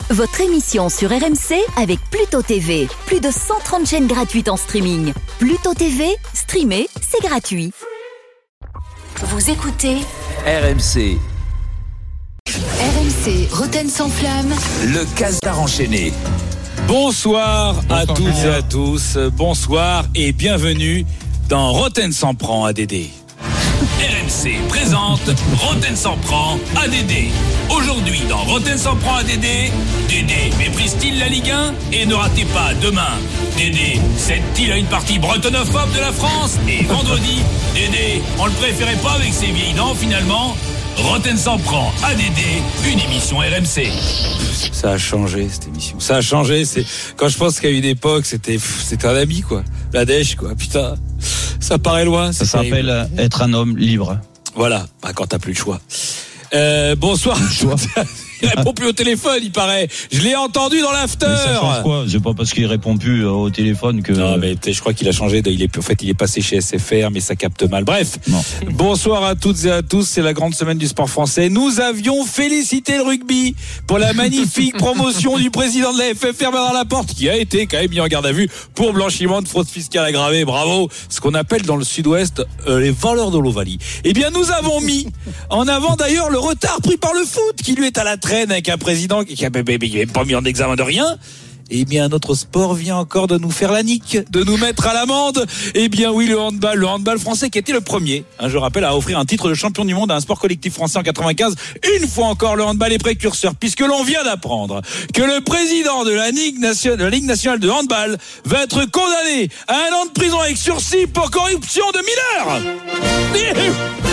votre émission sur RMC avec Pluto TV. Plus de 130 chaînes gratuites en streaming. Pluto TV, streamer, c'est gratuit. Vous écoutez RMC. RMC, Rotten sans flamme. Le Casdar enchaîné. Bonsoir à toutes et à tous. Bonsoir et bienvenue dans Rotten sans prend ADD. RMC présente Rotten s'en prend ADD. Aujourd'hui dans Rotten s'en prend ADD, Dédé méprise-t-il la Ligue 1? Et ne ratez pas demain, Dédé cède-t-il à une partie bretonophobe de la France? Et vendredi, Dédé, on le préférait pas avec ses vieilles dents finalement. Rotten s'en prend ADD, une émission RMC. Ça a changé cette émission. Ça a changé. C'est quand je pense qu'à une époque c'était un ami quoi. La dèche quoi. Putain, ça paraît loin. Ça s'appelle être un homme libre. Voilà. Bah, quand t'as plus le choix. Bonsoir. Il répond plus au téléphone, il paraît. Je l'ai entendu dans l'after. Mais ça change quoi? C'est pas parce qu'il répond plus au téléphone que. Non, mais je crois qu'il a changé. Il est passé chez SFR, mais ça capte mal. Bref. Non. Bonsoir à toutes et à tous. C'est la grande semaine du sport français. Nous avions félicité le rugby pour la magnifique promotion du président de la FFR, Bernard Laporte, qui a été quand même mis en garde à vue pour blanchiment de fraude fiscale aggravée. Bravo. Ce qu'on appelle dans le sud-ouest les voleurs de l'Ovalie. Eh bien, nous avons mis en avant d'ailleurs le retard pris par le foot, qui lui est à la traîne avec un président qui n'est pas mis en examen de rien. Eh bien, notre sport vient encore de nous faire la nique, de nous mettre à l'amende. Eh bien, oui, le handball français qui était le premier, je rappelle, à offrir un titre de champion du monde à un sport collectif français en 95. Une fois encore, le handball est précurseur, puisque l'on vient d'apprendre que le président de la Ligue nationale de handball va être condamné à 1 an de prison avec sursis pour corruption de mineurs.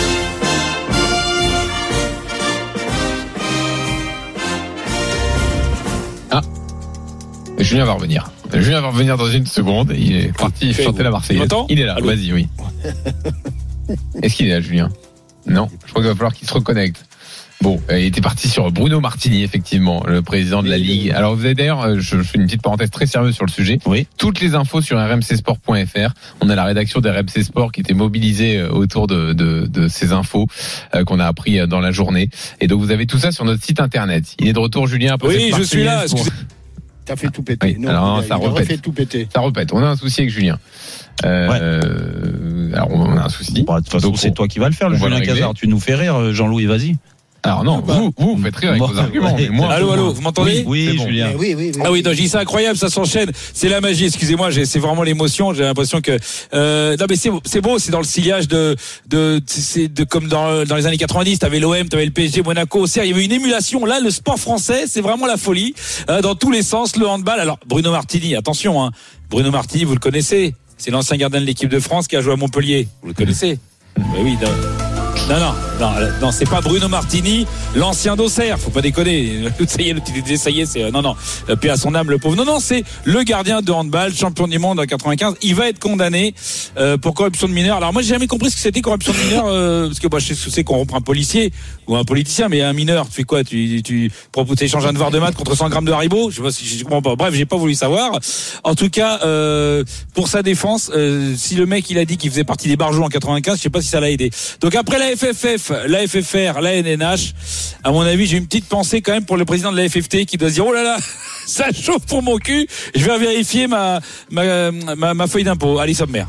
Julien va revenir. Julien va revenir dans une seconde. Il est parti chanter la Marseillaise. Il est là. Allô. Vas-y, oui. Est-ce qu'il est là, Julien? Non. Je crois qu'il va falloir qu'il se reconnecte. Bon, il était parti sur Bruno Martini, effectivement, le président de la Ligue. Alors, vous avez d'ailleurs, je fais une petite parenthèse très sérieuse sur le sujet. Oui. Toutes les infos sur rmcsport.fr. On a la rédaction d'RMC Sport qui était mobilisée autour de ces infos qu'on a appris dans la journée. Et donc, vous avez tout ça sur notre site internet. Il est de retour, Julien. Oui, je suis là. T'as fait tout péter. Oui, non, alors ça répète. Fait tout péter. Ça répète. On a un souci avec Julien. Alors on a un souci. Bon, de toute façon, c'est toi qui vas le faire, le Julien Casdar. Tu nous fais rire, Jean-Louis, vas-y. Alors non, vous faites rire avec vos arguments. Mais moi, allô, vous m'entendez? Oui, bon. Julien. Oui. Ah oui, donc, je dis c'est incroyable, ça s'enchaîne. C'est la magie. Excusez-moi, c'est vraiment l'émotion. J'ai l'impression que non mais c'est beau, c'est dans le sillage de comme dans les années 90. T'avais l'OM, t'avais le PSG, Monaco. Auxerre, il y avait une émulation. Là, le sport français, c'est vraiment la folie dans tous les sens. Le handball. Alors Bruno Martini, attention. Bruno Martini, vous le connaissez. C'est l'ancien gardien de l'équipe de France qui a joué à Montpellier. Vous le connaissez? Oui. Non, c'est pas Bruno Martini, l'ancien d'Auxerre, faut pas déconner. Ça y est, c'est non, paix à son âme le pauvre. Non, c'est le gardien de handball, champion du monde en 95. Il va être condamné pour corruption de mineurs. Alors moi, j'ai jamais compris ce que c'était corruption de mineurs, parce que moi, je sais ce que c'est qu'on reprend un policier ou un politicien, mais un mineur, tu fais quoi? Tu échanges un devoir de maths contre 100 grammes de Haribo? Je sais pas si je comprends pas. Bref, j'ai pas voulu savoir. En tout cas, pour sa défense, si le mec il a dit qu'il faisait partie des barjots en 95, je sais pas si ça l'a aidé. Donc après la FFF, la FFR, la NNH, à mon avis, j'ai une petite pensée quand même pour le président de la FFT qui doit se dire, oh là là, ça chauffe pour mon cul, je vais vérifier ma feuille d'impôt. Allez, sommaire.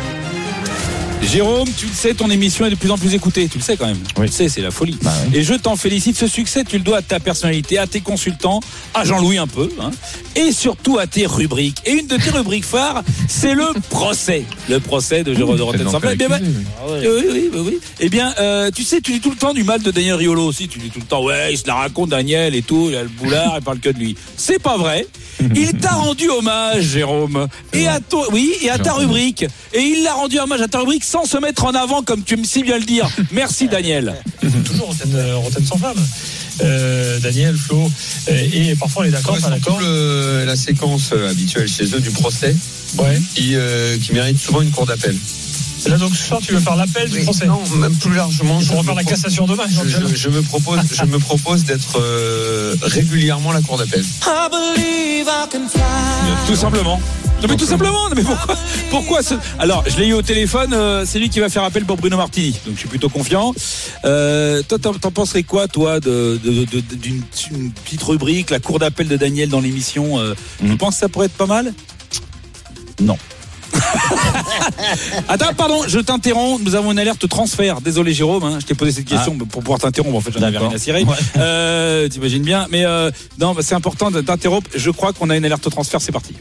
Jérôme, tu le sais, ton émission est de plus en plus écoutée. Tu le sais quand même. Oui. Tu le sais, c'est la folie. Bah oui. Et je t'en félicite. Ce succès, tu le dois à ta personnalité, à tes consultants, à Jean-Louis un peu, et surtout à tes rubriques. Et une de tes rubriques phares, c'est le procès. Le procès de Jérôme de Rotten sans flamme. Oui. Eh bien, tu sais, tu dis tout le temps du mal de Daniel Riolo aussi. Tu dis tout le temps, ouais, il se la raconte Daniel et tout. Il a le boulard, il parle que de lui. C'est pas vrai. Il t'a rendu hommage, Jérôme, et à ta rubrique. Et il l'a rendu hommage à ta rubrique sans se mettre en avant, comme tu me sais bien le dire. Merci, Daniel. Toujours Rotten sans flamme. Daniel, Flo, et parfois on est d'accord, pas d'accord. La séquence habituelle chez eux du procès, qui mérite souvent une cour d'appel. Là donc ce soir tu veux faire l'appel du procès? Non, même plus largement. Je refaire la cassation demain. Je me propose d'être régulièrement la cour d'appel. Tout simplement. Non mais tout simplement, mais pourquoi Alors je l'ai eu au téléphone, c'est lui qui va faire appel pour Bruno Martini, donc je suis plutôt confiant. Toi t'en penserais quoi toi d'une petite rubrique, la cour d'appel de Daniel dans l'émission, tu penses que ça pourrait être pas mal? Non. Attends, pardon, je t'interromps. Nous avons une alerte transfert. Désolé, Jérôme, je t'ai posé cette question pour pouvoir t'interrompre. En fait, j'en avais rien à cirer. Ouais. T'imagines bien. Mais non, c'est important de t'interrompre. Je crois qu'on a une alerte transfert. C'est parti.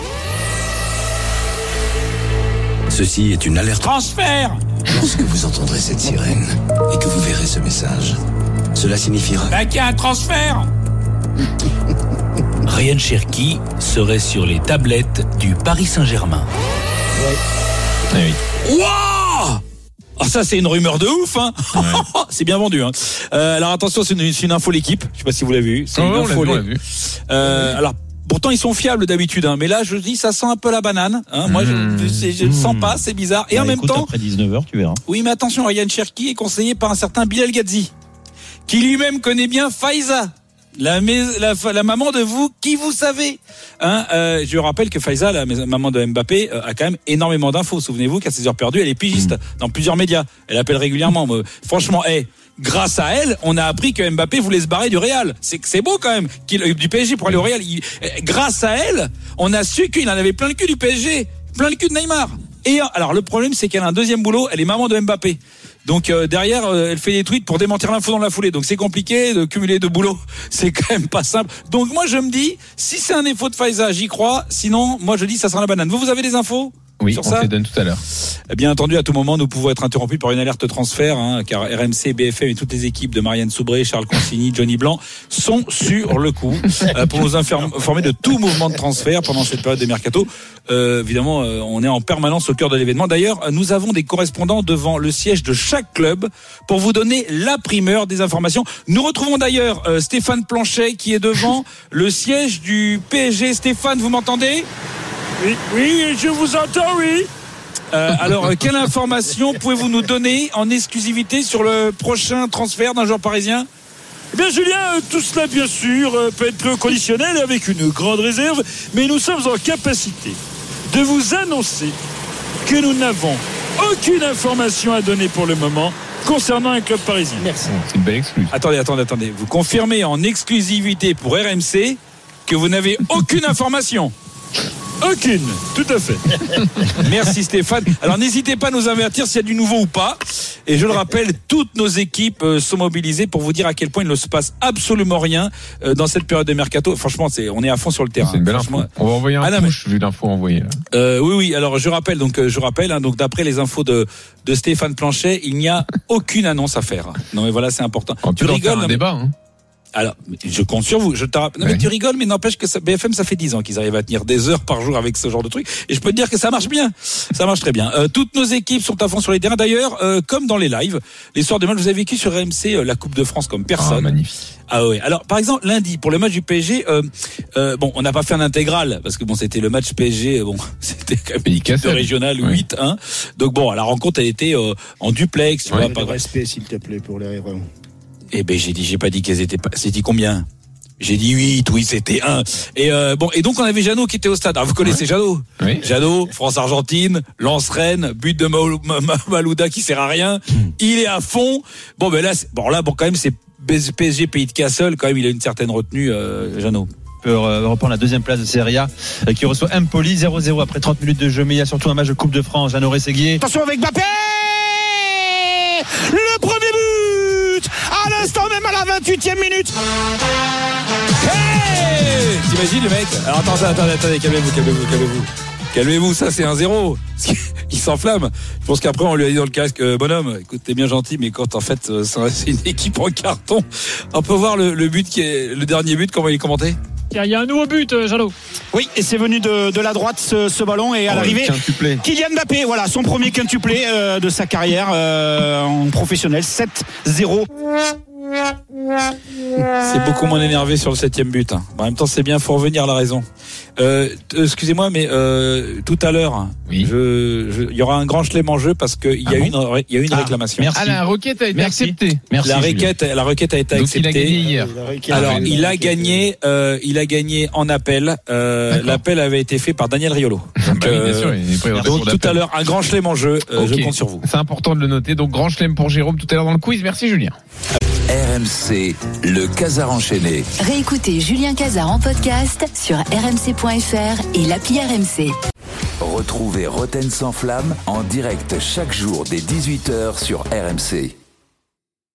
Ceci est une alerte transfert. Lorsque vous entendrez cette sirène et que vous verrez ce message, cela signifiera qu'il y a un transfert. Ryan Cherki serait sur les tablettes du Paris Saint-Germain. Ouais. Oui. Waouh! Ah, ça c'est une rumeur de ouf, hein. Ouais. C'est bien vendu, hein. Alors attention, c'est une info l'équipe. Je sais pas si vous l'avez vu. C'est une info. On l'a vu. Alors pourtant ils sont fiables d'habitude, hein. Mais là je dis ça sent un peu la banane. Hein. Moi je ne sens pas, c'est bizarre. Et en même temps, après 19h, tu verras. Oui, mais attention, Ryan Cherki est conseillé par un certain Bilal Gadzi, qui lui-même connaît bien Faiza. La maman de vous, qui vous savez, hein, je rappelle que Faiza, la maman de Mbappé, a quand même énormément d'infos. Souvenez-vous qu'à ses heures perdues, elle est pigiste dans plusieurs médias. Elle appelle régulièrement. Franchement, grâce à elle, on a appris que Mbappé voulait se barrer du Real. C'est beau quand même, du PSG pour aller au Real. Grâce à elle, on a su qu'il en avait plein le cul du PSG, plein le cul de Neymar. Et alors le problème, c'est qu'elle a un deuxième boulot. Elle est maman de Mbappé. Donc derrière, elle fait des tweets pour démentir l'info dans la foulée. Donc c'est compliqué de cumuler deux boulots. C'est quand même pas simple. Donc moi je me dis, si c'est un défaut de Faiza, j'y crois. Sinon, moi je dis ça sera la banane. Vous avez des infos? Oui, sur on te les donne tout à l'heure. Bien entendu, à tout moment, nous pouvons être interrompus par une alerte transfert, hein, car RMC, BFM et toutes les équipes de Marianne Soubré, Charles Consigny, Johnny Blanc sont sur le coup pour nous informer de tout mouvement de transfert pendant cette période des mercato. Évidemment, on est en permanence au cœur de l'événement. D'ailleurs, nous avons des correspondants devant le siège de chaque club pour vous donner la primeur des informations. Nous retrouvons d'ailleurs Stéphane Planchet qui est devant le siège du PSG. Stéphane, vous m'entendez ? Oui, je vous entends, oui. Alors, quelle information pouvez-vous nous donner en exclusivité sur le prochain transfert d'un joueur parisien ? Eh bien, Julien, tout cela, bien sûr, peut être conditionnel avec une grande réserve, mais nous sommes en capacité de vous annoncer que nous n'avons aucune information à donner pour le moment concernant un club parisien. Merci. C'est une belle exclue. Attendez. Vous confirmez en exclusivité pour RMC que vous n'avez aucune information ? Aucune, tout à fait. Merci Stéphane. Alors n'hésitez pas à nous avertir s'il y a du nouveau ou pas. Et je le rappelle, toutes nos équipes sont mobilisées pour vous dire à quel point il ne se passe absolument rien dans cette période de mercato. Franchement, on est à fond sur le terrain. C'est une belle info. On va envoyer un push vu l'info envoyée. Oui. Alors je rappelle, donc d'après les infos de Stéphane Planchet, il n'y a aucune annonce à faire. Non mais voilà, c'est important. Tu rigoles, un débat, hein. Alors, je compte sur vous. Mais tu rigoles, mais n'empêche que BFM, ça fait 10 ans qu'ils arrivent à tenir des heures par jour avec ce genre de truc. Et je peux te dire que ça marche bien. Ça marche très bien. Toutes nos équipes sont à fond sur les terrains. D'ailleurs, comme dans les lives, les soirs de match, vous avez vécu sur RMC la Coupe de France comme personne. Ah, magnifique. Ah ouais. Alors, par exemple, lundi, pour le match du PSG, on n'a pas fait un intégral parce que c'était le match PSG. C'était quand même une équipe de régionale 8-1. Donc la rencontre, elle était en duplex. Tu vois, pas de respect, s'il te plaît, pour les héros. Eh ben j'ai pas dit qu'elles étaient pas. C'est dit combien? J'ai dit 8, oui, c'était 1. Et donc on avait Jeannot qui était au stade. Alors vous connaissez Jeannot? Oui. Jeannot, France-Argentine, Lens-Rennes, but de Malouda qui sert à rien. Il est à fond. Quand même c'est PSG Pays de Cassel, quand même il a une certaine retenue, Jeannot. Peut reprendre la deuxième place de Serie A qui reçoit Empoli 0-0 après 30 minutes de jeu, mais il y a surtout un match de Coupe de France. Jeannot Rességuier. Attention avec Mbappé, le premier but à l'instant même à la 28e minute. Hey, t'imagines le mec? Alors attendez, calmez-vous, ça c'est 1-0. Il s'enflamme. Je pense qu'après on lui a dit dans le casque, bonhomme, écoute, t'es bien gentil, mais quand en fait c'est une équipe en carton. On peut voir le but le dernier but, comment il est commenté? Il y a un nouveau but, Jeannot. Oui, et c'est venu de la droite ce ballon, et à l'arrivée Kylian Mbappé, voilà son premier quintuplé de sa carrière en professionnel, 7-0. C'est beaucoup moins énervé sur le 7e but. En même temps, c'est bien, faut revenir à la raison. Excusez-moi, mais tout à l'heure, il y aura un grand chelem en jeu parce qu'il y a eu une réclamation. Merci. La requête a été acceptée. Merci. La requête a été acceptée. Il a gagné hier. Alors, il a gagné en appel. L'appel avait été fait par Daniel Riolo. Donc tout à l'heure, un grand chelem en jeu. Je compte sur vous. C'est important de le noter. Donc grand chelem pour Jérôme tout à l'heure dans le quiz. Merci Julien. RMC, le Casar enchaîné. Réécoutez Julien Casar en podcast sur rmc.fr et l'appli RMC. Retrouvez Roten sans flamme en direct chaque jour dès 18h sur RMC.